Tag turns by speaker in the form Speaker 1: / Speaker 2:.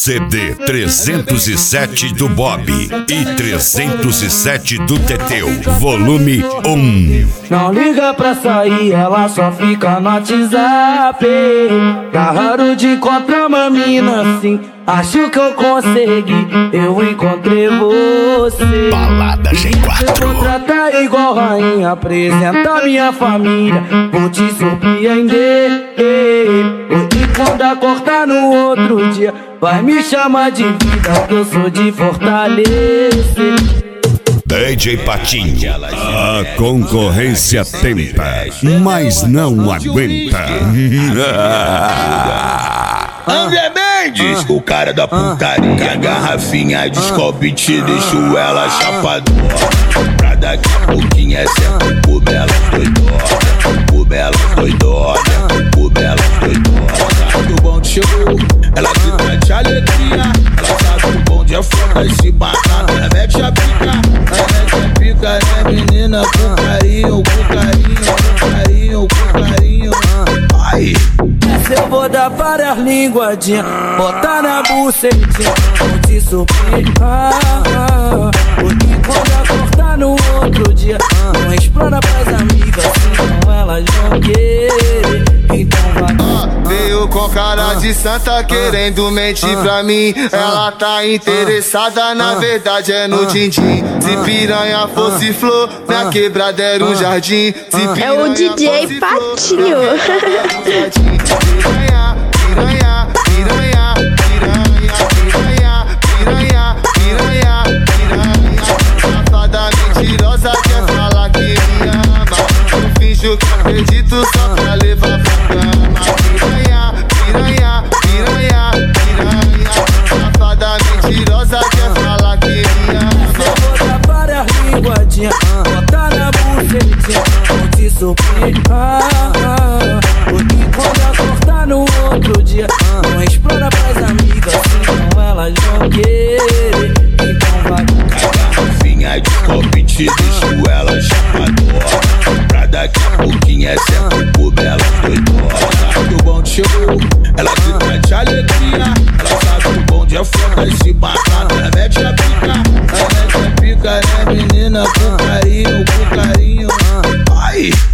Speaker 1: CD 307 do Bob e 307 do Teteu, volume 1.
Speaker 2: Não liga pra sair, ela só fica no WhatsApp. Tá raro de encontrar uma mina assim. Acho que eu consegui, eu encontrei você.
Speaker 1: Balada G4.
Speaker 2: Eu vou tratar igual rainha, apresentar minha família, vou te surpreender. E quando acordar no outro dia, vai me chamar de vida, que eu sou de fortalecer.
Speaker 1: DJ Patinho, a concorrência tenta, mas não aguenta.
Speaker 3: André Mendes, o cara da putaria, garrafinha de Scooby te deixo ela chapadona. Pra daqui a pouquinho é certo, por bela doidona, por bela doidona, por bela doidona. O bonde chegou, ela grita de alegria, ela sabe que o bonde é foda e se matar, ela mete a pica, né menina, com carinho, com carinho, com carinho, com carinho. Ai!
Speaker 2: Eu vou dar várias linguadinhas, botar na bucetinha, vou te surpreender. Porque quando acordar no outro dia, não explora pras amigas, senão elas vão querer. Então vai.
Speaker 4: Veio com cara de santa querendo mentir pra mim. Ela tá interessada, na verdade é no din-din. Se piranha fosse flor, minha quebrada era um jardim.
Speaker 5: É o DJ Patinho.
Speaker 4: Piranha, piranha, piranha, piranha, piranha, piranha, piranha, piranha. Safada mentirosa quer falar que me ama. Eu finjo que acredito só pra levar pra cama. Piranha, piranha, piranha, piranha. Safada mentirosa quer falar que me ama.
Speaker 2: Eu vou dar várias linguadinhas, botar na bucetinha, vou te surpreender. Porque quando acordar no outro dia, não explora pras amigas, senão elas vão querer. Então vai.
Speaker 3: Garrafinha de Scooby te deixo ela chapadona. Pra daqui a pouquinho é certo, por bela doidona. O bonde chegou, ela grita de alegria, ela sabe que o bonde é foda e se matar, ela mete a pica, ela mete a pica, né menina, com carinho, com carinho. Ai!